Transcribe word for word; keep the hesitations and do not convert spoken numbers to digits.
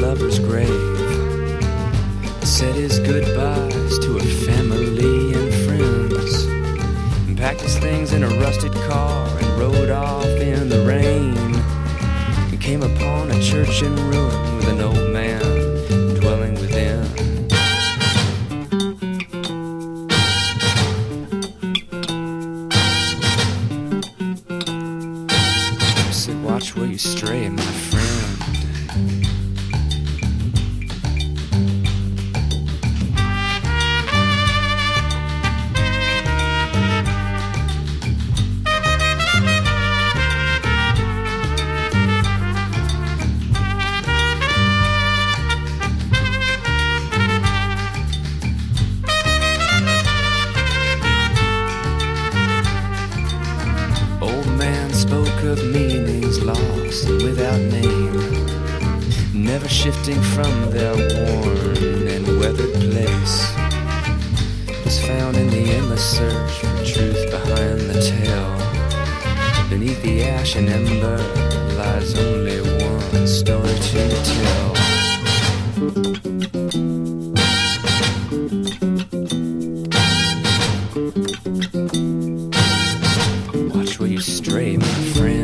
lover's grave, said his goodbyes to her family and friends, and packed his things in a rusted car and rode off in the rain, and came upon a church in ruin with an old man dwelling within. I said, watch where you stray, my friend. Spoke of meanings lost and without name, never shifting from their worn and weathered place. Was found in the endless search for truth behind the tale. Beneath the ash and ember lies only one story to tell. Watch where you stray, my friend.